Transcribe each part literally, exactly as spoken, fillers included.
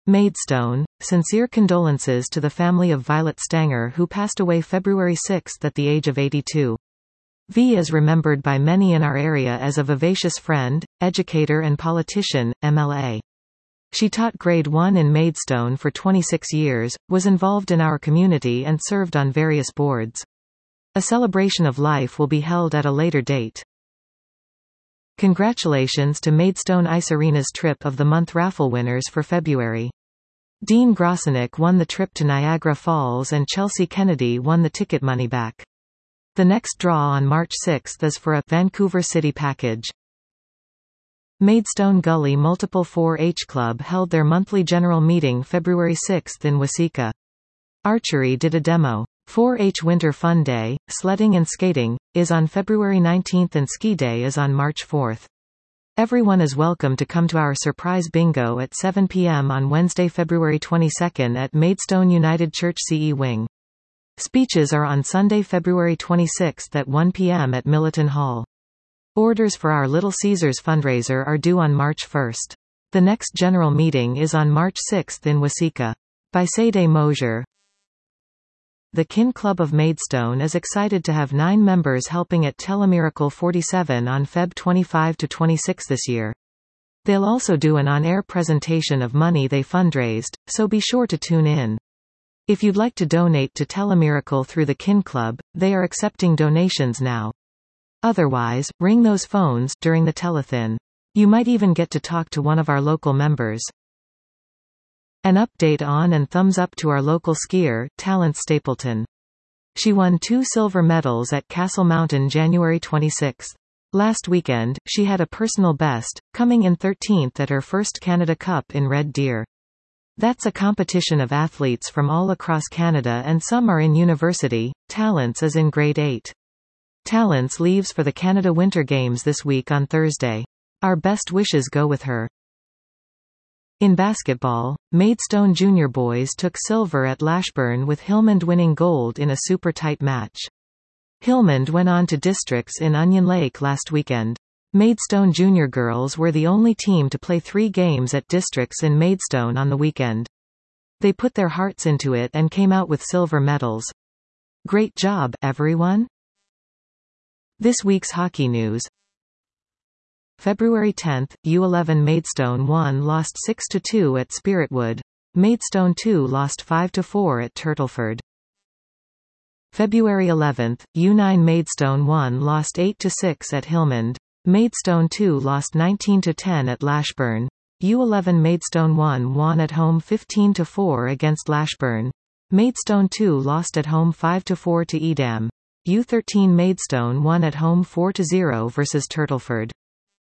Maidstone, sincere condolences to the family of Violet Stanger, who passed away February sixth at the age of eighty-two. V is remembered by many in our area as a vivacious friend, educator and politician, M L A. She taught grade one in Maidstone for twenty-six years, was involved in our community and served on various boards. A celebration of life will be held at a later date. Congratulations to Maidstone Ice Arena's Trip of the Month raffle winners for February. Dean Grosenick won the trip to Niagara Falls and Chelsea Kennedy won the ticket money back. The next draw on March sixth is for a Vancouver City package. Maidstone Gully Multiple four H Club held their monthly general meeting February sixth in Waseca. Archery did a demo. four H Winter Fun Day, sledding and skating, is on February nineteenth and Ski Day is on March fourth. Everyone is welcome to come to our surprise bingo at seven p m on Wednesday, February twenty-second at Maidstone United Church C E Wing. Speeches are on Sunday, February twenty-sixth at one p m at Milliton Hall. Orders for our Little Caesars fundraiser are due on March first. The next general meeting is on March sixth in Waseca. By Sade Mosier. The Kin Club of Maidstone is excited to have nine members helping at Telemiracle forty-seven on February twenty-fifth to twenty-sixth this year. They'll also do an on-air presentation of money they fundraised, so be sure to tune in. If you'd like to donate to Telemiracle through the Kin Club, they are accepting donations now. Otherwise, ring those phones during the telethon. You might even get to talk to one of our local members. An update on and thumbs up to our local skier, Talence Stapleton. She won two silver medals at Castle Mountain January twenty-sixth. Last weekend, she had a personal best, coming in thirteenth at her first Canada Cup in Red Deer. That's a competition of athletes from all across Canada and some are in university. Talence is in grade eight. Talence leaves for the Canada Winter Games this week on Thursday. Our best wishes go with her. In basketball, Maidstone Junior boys took silver at Lashburn with Hillmond winning gold in a super tight match. Hillmond went on to districts in Onion Lake last weekend. Maidstone Junior girls were the only team to play three games at districts in Maidstone on the weekend. They put their hearts into it and came out with silver medals. Great job, everyone! This week's hockey news. February tenth, U eleven Maidstone one lost six to two at Spiritwood. Maidstone two lost five to four at Turtleford. February eleventh, U nine Maidstone one lost eight to six at Hillmond. Maidstone two lost nineteen to ten at Lashburn. U eleven Maidstone one won at home fifteen to four against Lashburn. Maidstone two lost at home five to four to Edam. U thirteen Maidstone won at home four to zero versus Turtleford.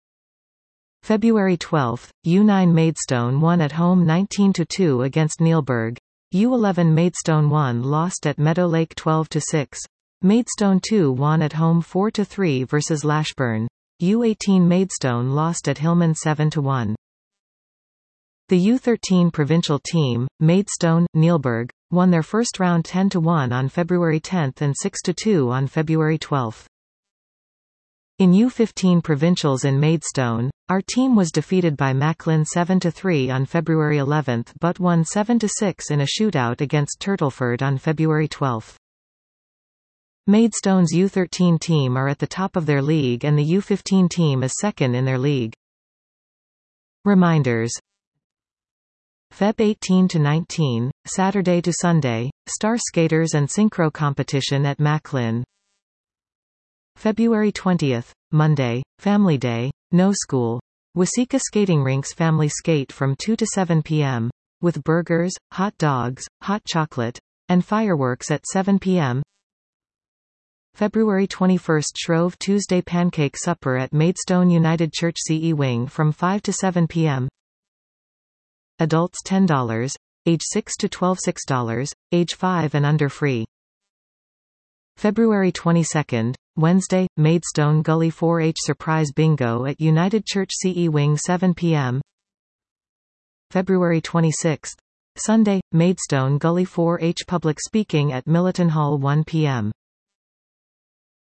February twelfth, U nine Maidstone won at home nineteen to two against Neilburg. U eleven Maidstone one lost at Meadow Lake twelve to six. Maidstone two won at home four to three versus Lashburn. U eighteen Maidstone lost at Hillmond seven to one. The U thirteen provincial team, Maidstone, Neilburg, won their first round ten to one on February tenth and six to two on February twelfth. In U fifteen provincials in Maidstone, our team was defeated by Macklin seven to three on February eleventh but won seven to six in a shootout against Turtleford on February twelfth. Maidstone's U thirteen team are at the top of their league and the U fifteen team is second in their league. Reminders. February eighteenth to nineteenth, Saturday to Sunday, Star Skaters and Synchro competition at Macklin. February twentieth, Monday, Family Day, no school. Waseca Skating Rinks Family Skate from two to seven p m with burgers, hot dogs, hot chocolate, and fireworks at seven p m February twenty-first, Shrove Tuesday Pancake Supper at Maidstone United Church C E Wing from five to seven p m Adults ten dollars, age six to twelve six dollars, age five and under free. February twenty-second, Wednesday, Maidstone Gully four H Surprise Bingo at United Church C E Wing seven p m February twenty-sixth, Sunday, Maidstone Gully four H Public Speaking at Milliton Hall one p m